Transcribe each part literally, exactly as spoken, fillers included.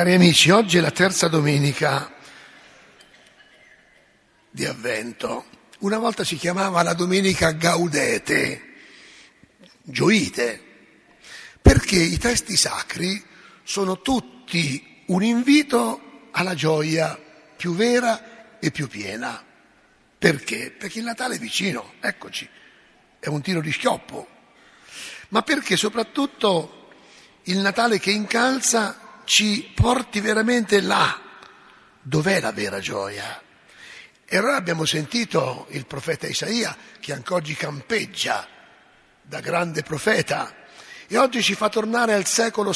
Cari amici, oggi è la terza domenica di Avvento. Una volta si chiamava la domenica Gaudete, gioite, perché i testi sacri sono tutti un invito alla gioia più vera e più piena. Perché? Perché il Natale è vicino, eccoci, è un tiro di schioppo. Ma perché soprattutto il Natale che incalza ci porti veramente là, dov'è la vera gioia. E allora abbiamo sentito il profeta Isaia, che anche oggi campeggia da grande profeta, e oggi ci fa tornare al secolo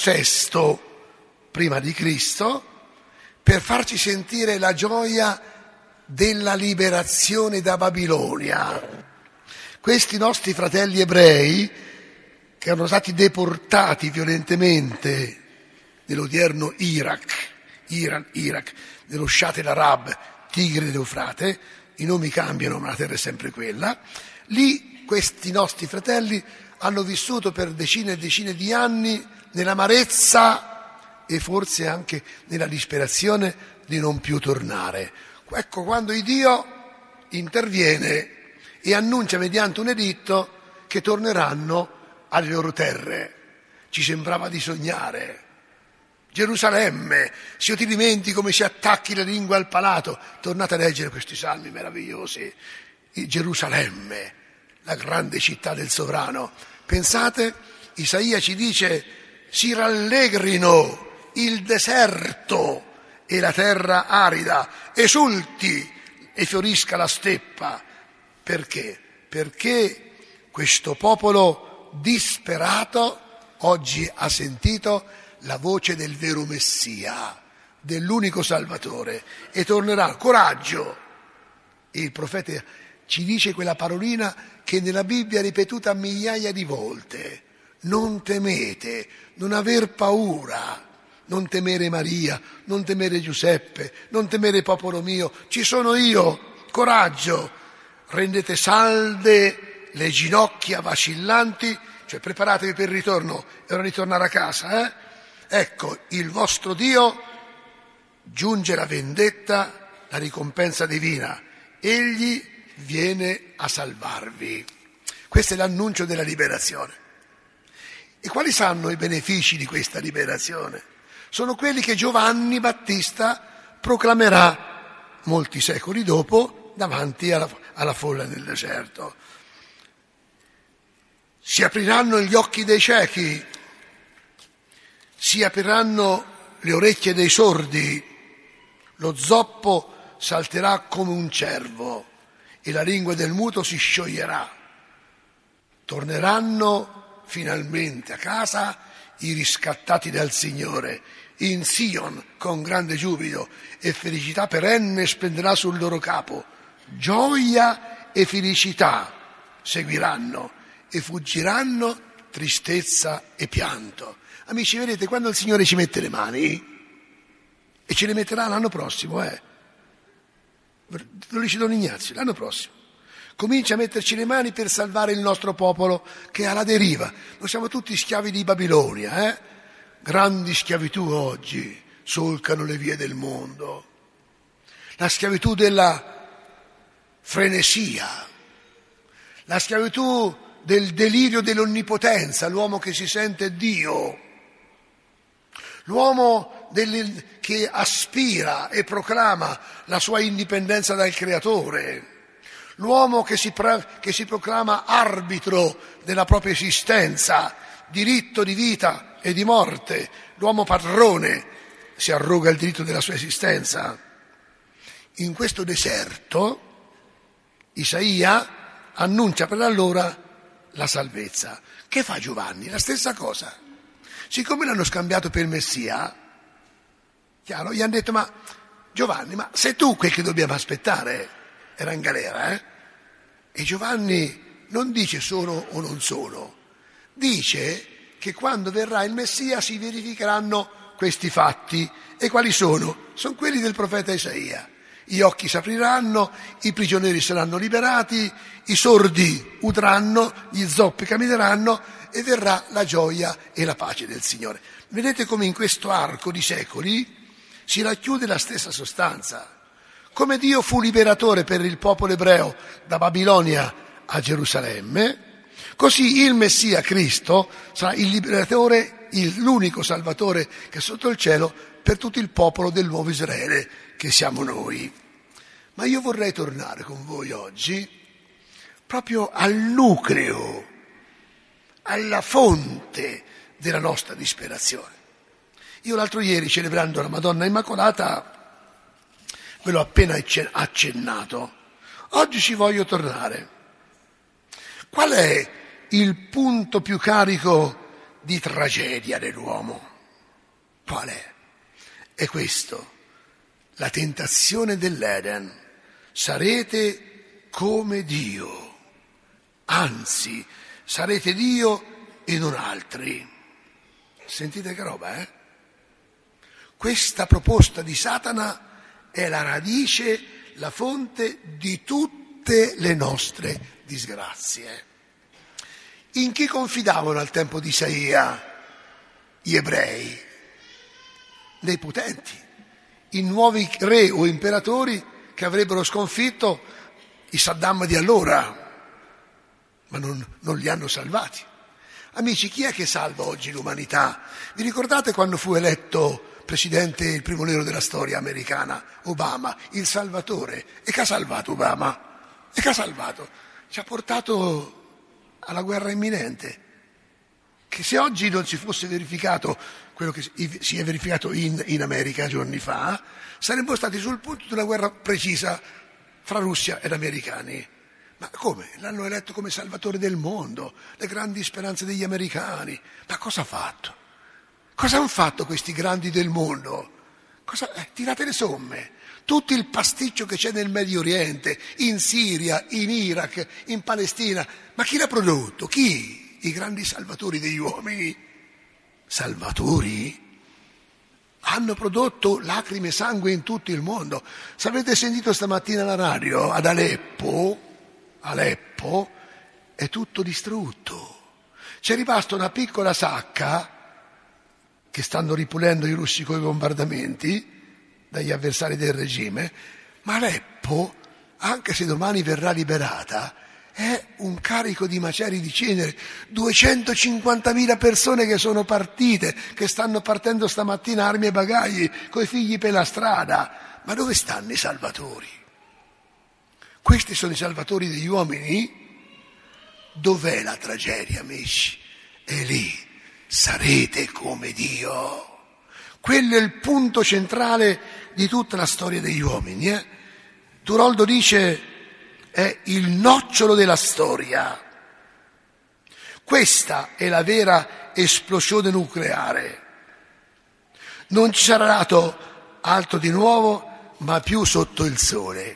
sesto prima di Cristo per farci sentire la gioia della liberazione da Babilonia. Questi nostri fratelli ebrei, che erano stati deportati violentemente nell'odierno Iraq, Iran, Iraq, nello Shat el-Arab, Tigre d'Eufrate, i nomi cambiano ma la terra è sempre quella, lì questi nostri fratelli hanno vissuto per decine e decine di anni nell'amarezza e forse anche nella disperazione di non più tornare. Ecco quando il Dio interviene e annuncia mediante un editto che torneranno alle loro terre. Ci sembrava di sognare. Gerusalemme, se io ti dimentichi come si attacchi la lingua al palato, tornate a leggere questi salmi meravigliosi. Gerusalemme, la grande città del sovrano. Pensate, Isaia ci dice, si rallegrino il deserto e la terra arida, esulti e fiorisca la steppa. Perché? Perché questo popolo disperato oggi ha sentito la voce del vero Messia, dell'unico Salvatore, e tornerà. Coraggio! E il profeta ci dice quella parolina che nella Bibbia è ripetuta migliaia di volte: non temete, non aver paura, non temere Maria, non temere Giuseppe, non temere popolo mio, ci sono io, coraggio! Rendete salde le ginocchia vacillanti, cioè preparatevi per il ritorno, è ora di tornare a casa, eh? Ecco, il vostro Dio giunge la vendetta, la ricompensa divina. Egli viene a salvarvi. Questo è l'annuncio della liberazione. E quali saranno i benefici di questa liberazione? Sono quelli che Giovanni Battista proclamerà molti secoli dopo davanti alla, alla folla nel deserto. Si apriranno gli occhi dei ciechi, si apriranno le orecchie dei sordi, lo zoppo salterà come un cervo e la lingua del muto si scioglierà. Torneranno finalmente a casa i riscattati dal Signore, in Sion con grande giubilo, e felicità perenne splenderà sul loro capo. Gioia e felicità seguiranno e fuggiranno tristezza e pianto. Amici, vedete, quando il Signore ci mette le mani, e ce le metterà l'anno prossimo, eh? Lo dice Don Ignazio, l'anno prossimo. Comincia a metterci le mani per salvare il nostro popolo che è alla deriva. Noi siamo tutti schiavi di Babilonia, eh? Grandi schiavitù oggi solcano le vie del mondo. La schiavitù della frenesia, la schiavitù del delirio dell'onnipotenza, l'uomo che si sente Dio, l'uomo del, che aspira e proclama la sua indipendenza dal Creatore, l'uomo che si, che si proclama arbitro della propria esistenza, diritto di vita e di morte, l'uomo padrone si arroga il diritto della sua esistenza. In questo deserto Isaia annuncia per allora la salvezza. Che fa Giovanni? La stessa cosa. Siccome l'hanno scambiato per il Messia, chiaro, gli hanno detto: ma Giovanni, ma sei tu quel che dobbiamo aspettare? Era in galera, eh? E Giovanni non dice sono o non sono, dice che quando verrà il Messia si verificheranno questi fatti. E quali sono? Sono quelli del profeta Isaia. Gli occhi si apriranno, i prigionieri saranno liberati, i sordi udranno, gli zoppi cammineranno e verrà la gioia e la pace del Signore. Vedete come in questo arco di secoli si racchiude la stessa sostanza. Come Dio fu liberatore per il popolo ebreo da Babilonia a Gerusalemme, così il Messia Cristo sarà il liberatore, il, l'unico Salvatore che è sotto il cielo per tutto il popolo del nuovo Israele, che siamo noi. Ma io vorrei tornare con voi oggi proprio al nucleo, alla fonte della nostra disperazione. Io l'altro ieri, celebrando la Madonna Immacolata, ve l'ho appena accennato. Oggi ci voglio tornare. Qual è il punto più carico di tragedia dell'uomo? Qual è? È questo, la tentazione dell'Eden. Sarete come Dio, anzi, sarete Dio e non altri. Sentite che roba, eh? Questa proposta di Satana è la radice, la fonte di tutte le nostre disgrazie. In chi confidavano al tempo di Isaia gli ebrei? Nei potenti, in nuovi re o imperatori che avrebbero sconfitto i Saddam di allora, ma non, non li hanno salvati. Amici, chi è che salva oggi l'umanità? Vi ricordate quando fu eletto presidente, il primo nero della storia americana, Obama, il salvatore? E che ha salvato Obama? E che ha salvato? Ci ha portato alla guerra imminente. Che se oggi non si fosse verificato quello che si è verificato in, in America giorni fa, saremmo stati sul punto di una guerra precisa fra Russia ed americani. Ma come? L'hanno eletto come salvatore del mondo, le grandi speranze degli americani. Ma cosa ha fatto? Cosa hanno fatto questi grandi del mondo? Cosa, eh, tirate le somme. Tutto il pasticcio che c'è nel Medio Oriente, in Siria, in Iraq, in Palestina. Ma chi l'ha prodotto? Chi? I grandi salvatori degli uomini. Salvatori? Hanno prodotto lacrime e sangue in tutto il mondo. Se avete sentito stamattina la radio, ad Aleppo, Aleppo è tutto distrutto. C'è rimasta una piccola sacca che stanno ripulendo i russi coi bombardamenti dagli avversari del regime, ma Aleppo, anche se domani verrà liberata, è un carico di macerie di cenere. duecentocinquantamila persone che sono partite, che stanno partendo stamattina armi e bagagli coi figli per la strada. Ma dove stanno i salvatori? Questi sono i salvatori degli uomini? Dov'è la tragedia, amici? È lì, sarete come Dio. Quello è il punto centrale di tutta la storia degli uomini. Eh? Turoldo dice, è il nocciolo della storia. Questa è la vera esplosione nucleare. Non ci sarà dato altro di nuovo, ma più sotto il sole.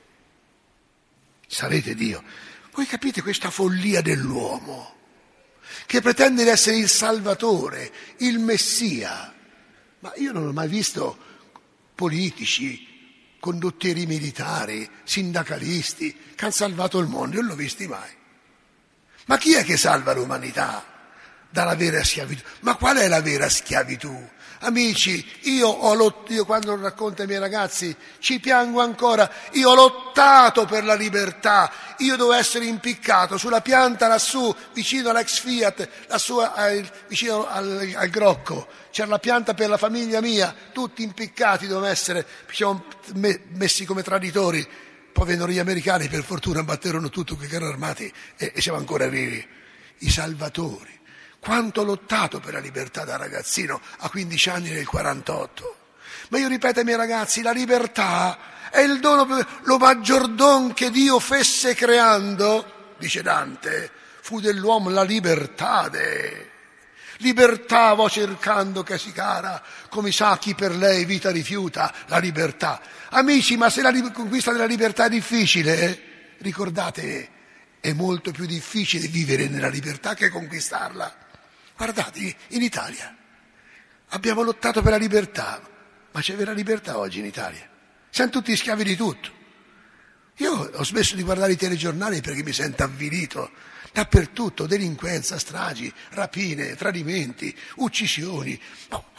Sarete Dio. Voi capite questa follia dell'uomo che pretende di essere il Salvatore, il Messia. Ma io non ho mai visto politici, condottieri militari, sindacalisti che hanno salvato il mondo, io non l'ho visti mai. Ma chi è che salva l'umanità dalla vera schiavitù? Ma qual è la vera schiavitù? Amici, io ho lottato, io quando lo racconto ai miei ragazzi ci piango ancora, io ho lottato per la libertà, io dovevo essere impiccato sulla pianta lassù, vicino all'ex Fiat, lassù al, vicino al, al Grocco, c'era la pianta per la famiglia mia, tutti impiccati dovevano essere, ci siamo messi come traditori, poi vennero gli americani, per fortuna batterono tutto quei carri armati e, e siamo ancora vivi, i salvatori. Quanto ho lottato per la libertà da ragazzino a quindici anni nel quarantotto. Ma io ripeto ai miei ragazzi, la libertà è il dono, lo maggior don che Dio fesse creando, dice Dante, fu dell'uomo la libertà. De. Libertà vo cercando che si cara, come sa chi per lei vita rifiuta, la libertà. Amici, ma se la conquista della libertà è difficile, eh? Ricordate, è molto più difficile vivere nella libertà che conquistarla. Guardate, in Italia abbiamo lottato per la libertà, ma c'è vera libertà oggi in Italia? Siamo tutti schiavi di tutto. Io ho smesso di guardare i telegiornali perché mi sento avvilito. Dappertutto, delinquenza, stragi, rapine, tradimenti, uccisioni. Ma,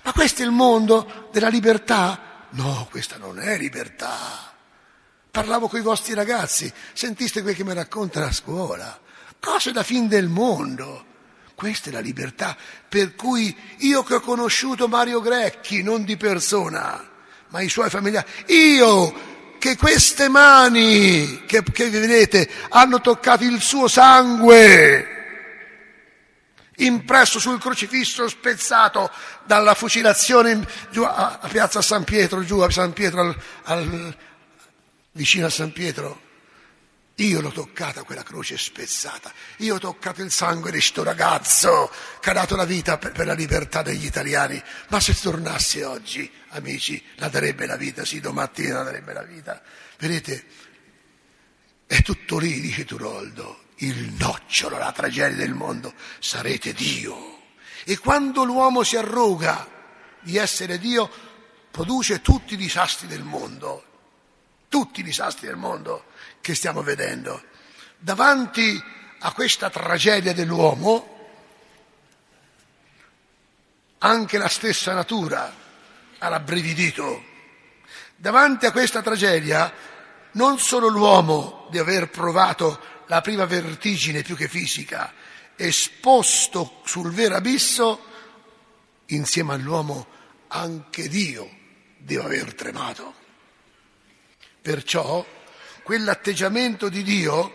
Ma questo è il mondo della libertà? No, questa non è libertà. Parlavo con i vostri ragazzi, sentiste quel che mi raccontano a scuola. Cose da fin del mondo. Questa è la libertà per cui io che ho conosciuto Mario Grecchi, non di persona, ma i suoi familiari, io che queste mani che, che vedete hanno toccato il suo sangue, impresso sul crocifisso spezzato dalla fucilazione giù a, a Piazza San Pietro, giù a San Pietro, al, al, vicino a San Pietro. Io l'ho toccata quella croce spezzata, io ho toccato il sangue di sto ragazzo che ha dato la vita per, per la libertà degli italiani. Ma se tornasse oggi, amici, la darebbe la vita, sì, domattina la darebbe la vita. Vedete, è tutto lì, dice Turoldo, il nocciolo, la tragedia del mondo, sarete Dio. E quando l'uomo si arroga di essere Dio, produce tutti i disastri del mondo, tutti i disastri del mondo che stiamo vedendo. Davanti a questa tragedia dell'uomo, anche la stessa natura ha rabbrividito. Davanti a questa tragedia, non solo l'uomo di aver provato la prima vertigine più che fisica, esposto sul vero abisso, insieme all'uomo anche Dio deve aver tremato. Perciò quell'atteggiamento di Dio,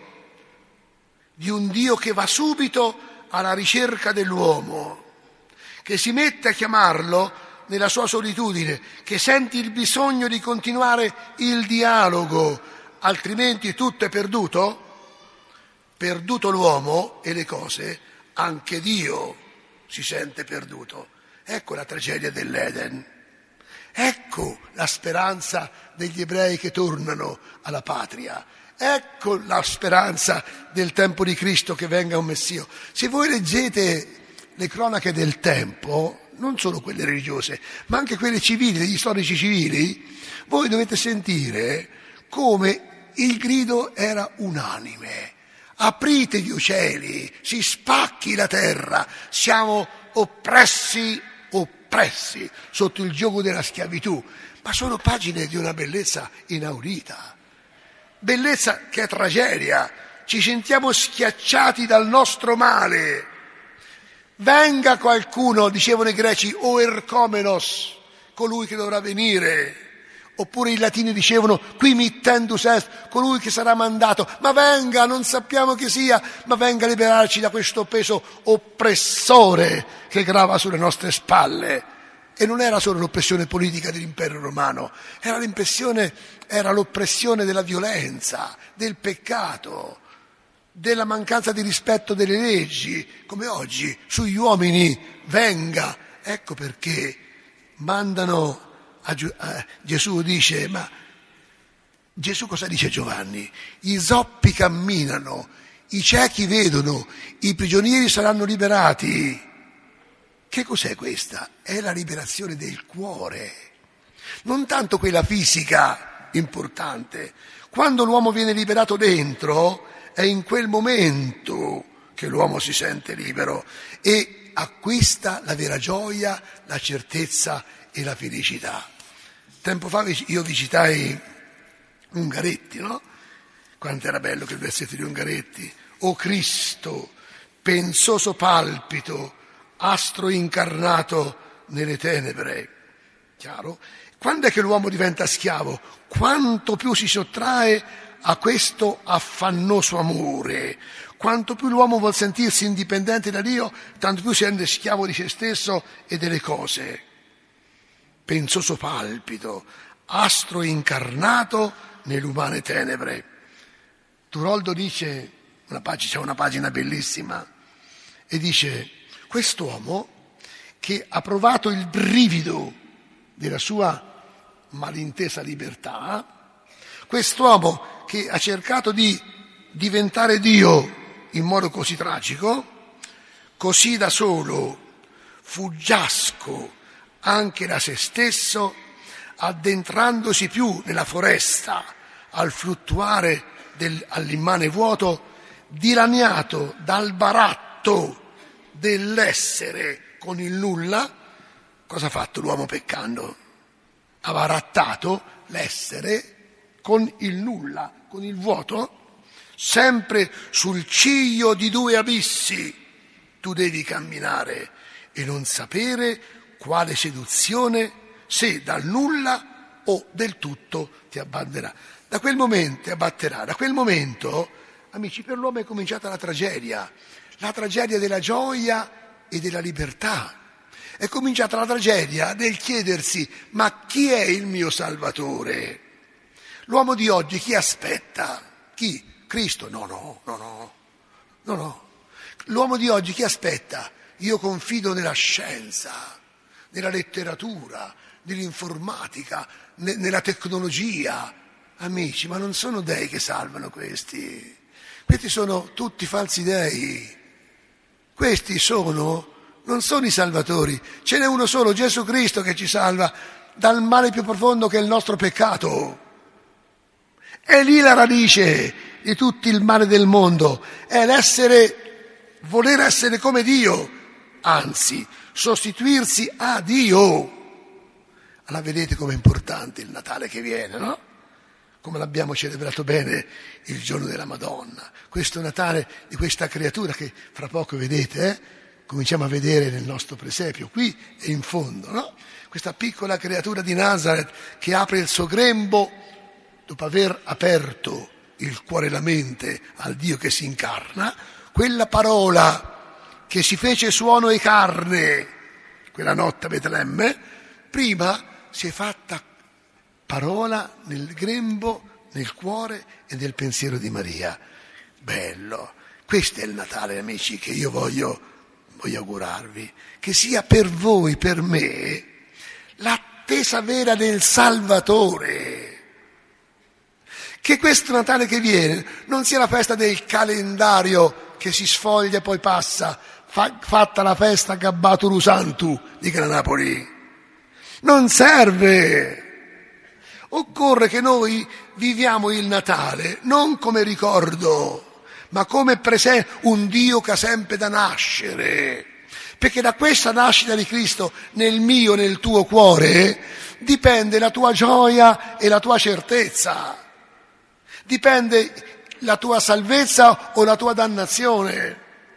di un Dio che va subito alla ricerca dell'uomo, che si mette a chiamarlo nella sua solitudine, che sente il bisogno di continuare il dialogo, altrimenti tutto è perduto, perduto l'uomo e le cose, anche Dio si sente perduto. Ecco la tragedia dell'Eden. Ecco la speranza degli ebrei che tornano alla patria. Ecco la speranza del tempo di Cristo che venga un Messia. Se voi leggete le cronache del tempo, non solo quelle religiose, ma anche quelle civili, degli storici civili, voi dovete sentire come il grido era unanime. Aprite gli cieli, si spacchi la terra, siamo oppressi oppressi sotto il giogo della schiavitù, ma sono pagine di una bellezza inaudita, bellezza che è tragedia, ci sentiamo schiacciati dal nostro male. Venga qualcuno, dicevano i greci, o ercomenos, colui che dovrà venire, oppure i latini dicevano qui mittendus est, colui che sarà mandato, ma venga, non sappiamo chi sia, ma venga a liberarci da questo peso oppressore che grava sulle nostre spalle. E non era solo l'oppressione politica dell'impero romano, era l'impressione, era l'oppressione della violenza, del peccato, della mancanza di rispetto delle leggi, come oggi sugli uomini venga. Ecco perché mandano a Giu- a Gesù, dice, ma Gesù cosa dice Giovanni? I zoppi camminano, i ciechi vedono, i prigionieri saranno liberati. Che cos'è questa? È la liberazione del cuore, non tanto quella fisica importante. Quando l'uomo viene liberato dentro, è in quel momento che l'uomo si sente libero e acquista la vera gioia, la certezza e la felicità. Tempo fa io visitai Ungaretti, no? Quanto era bello quel versetto di Ungaretti. O Cristo, pensoso palpito, astro incarnato nelle tenebre. Chiaro? Quando è che l'uomo diventa schiavo? Quanto più si sottrae a questo affannoso amore, quanto più l'uomo vuol sentirsi indipendente da Dio, tanto più si rende schiavo di se stesso e delle cose. Pensoso palpito, astro incarnato nelle umane tenebre. Turoldo dice, una pagina, c'è una pagina bellissima, e dice, quest'uomo che ha provato il brivido della sua malintesa libertà, quest'uomo che ha cercato di diventare Dio in modo così tragico, così da solo, fuggiasco anche da se stesso, addentrandosi più nella foresta, al fluttuare del, all'immane vuoto, dilaniato dal baratto dell'essere con il nulla, cosa ha fatto l'uomo peccando? Ha barattato l'essere con il nulla, con il vuoto, sempre sul ciglio di due abissi. Tu devi camminare e non sapere quale seduzione, se dal nulla o del tutto ti abbatterà. Da quel momento ti abbatterà. Da quel momento, amici, per l'uomo è cominciata la tragedia, la tragedia della gioia e della libertà. È cominciata la tragedia del chiedersi: ma chi è il mio Salvatore? L'uomo di oggi chi aspetta? Chi? Cristo? No, no, no, no, no, no. L'uomo di oggi chi aspetta? Io confido nella scienza, nella letteratura, nell'informatica, ne- nella tecnologia. Amici, ma non sono dei che salvano questi. Questi sono tutti falsi dei. Questi sono, non sono i salvatori. Ce n'è uno solo, Gesù Cristo, che ci salva dal male più profondo che è il nostro peccato. È lì la radice di tutto il male del mondo. È l'essere, voler essere come Dio, anzi, sostituirsi a Dio. Allora vedete com'è importante il Natale che viene, no? Come l'abbiamo celebrato bene il giorno della Madonna. Questo Natale di questa creatura che fra poco vedete, eh? Cominciamo a vedere nel nostro presepio, qui e in fondo, no? Questa piccola creatura di Nazareth che apre il suo grembo dopo aver aperto il cuore e la mente al Dio che si incarna, quella parola che si fece suono e carne, quella notte a Betlemme, prima si è fatta parola nel grembo, nel cuore e nel pensiero di Maria. Bello. Questo è il Natale, amici, che io voglio, voglio augurarvi. Che sia per voi, per me, l'attesa vera del Salvatore. Che questo Natale che viene non sia la festa del calendario che si sfoglia e poi passa, fa, fatta la festa Gabbatur Santu di Gran Napoli. Non serve. Occorre che noi viviamo il Natale non come ricordo, ma come presente, un Dio che ha sempre da nascere. Perché da questa nascita di Cristo nel mio, nel tuo cuore, dipende la tua gioia e la tua certezza. Dipende la tua salvezza o la tua dannazione.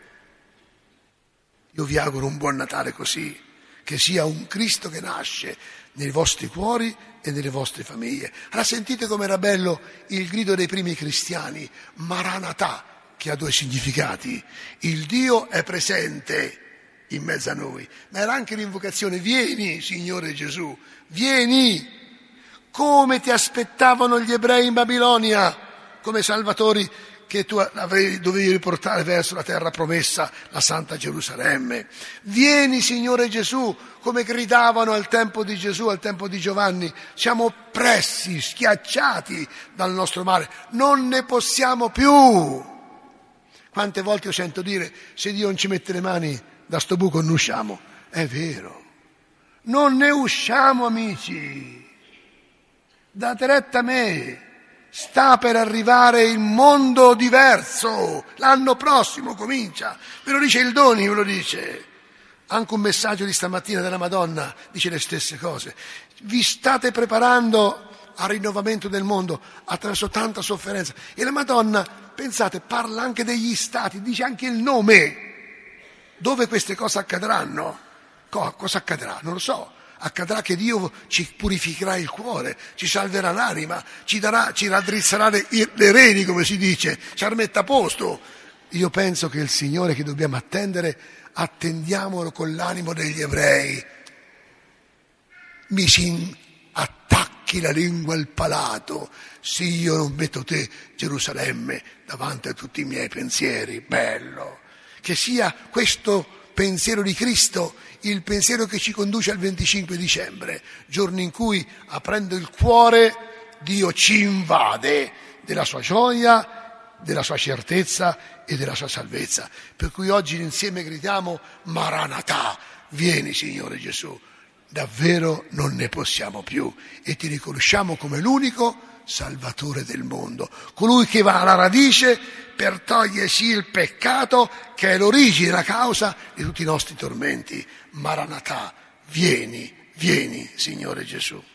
Io vi auguro un buon Natale così, che sia un Cristo che nasce nei vostri cuori e nelle vostre famiglie. Allora sentite com'era bello il grido dei primi cristiani, Maranatà, che ha due significati. Il Dio è presente in mezzo a noi, ma era anche l'invocazione: vieni, Signore Gesù, vieni, come ti aspettavano gli ebrei in Babilonia, come salvatori che tu avevi, dovevi riportare verso la terra promessa, la Santa Gerusalemme. Vieni, Signore Gesù, come gridavano al tempo di Gesù, al tempo di Giovanni. Siamo oppressi, schiacciati dal nostro male, non ne possiamo più. Quante volte io sento dire: se Dio non ci mette le mani da sto buco non usciamo. È vero, non ne usciamo, amici. Date retta a me. Sta per arrivare il mondo diverso, l'anno prossimo comincia, ve lo dice il Doni, ve lo dice. Anche un messaggio di stamattina della Madonna dice le stesse cose. Vi state preparando al rinnovamento del mondo attraverso tanta sofferenza. E la Madonna, pensate, parla anche degli stati, dice anche il nome. Dove queste cose accadranno? Cosa accadrà? Non lo so. Accadrà che Dio ci purificherà il cuore, ci salverà l'anima, ci darà, ci raddrizzerà le, le reni, come si dice, ci armetta a posto. Io penso che il Signore che dobbiamo attendere, attendiamolo con l'animo degli ebrei. Mi si attacchi la lingua al palato, se io non metto te, Gerusalemme, davanti a tutti i miei pensieri. Bello. Che sia questo pensiero di Cristo il pensiero che ci conduce al venticinque dicembre, giorno in cui, aprendo il cuore, Dio ci invade della sua gioia, della sua certezza e della sua salvezza. Per cui oggi insieme gridiamo: Maranatà, vieni Signore Gesù. Davvero non ne possiamo più e ti riconosciamo come l'unico Salvatore del mondo, colui che va alla radice per togliersi il peccato che è l'origine, la causa di tutti i nostri tormenti. Maranatà, vieni, vieni, Signore Gesù.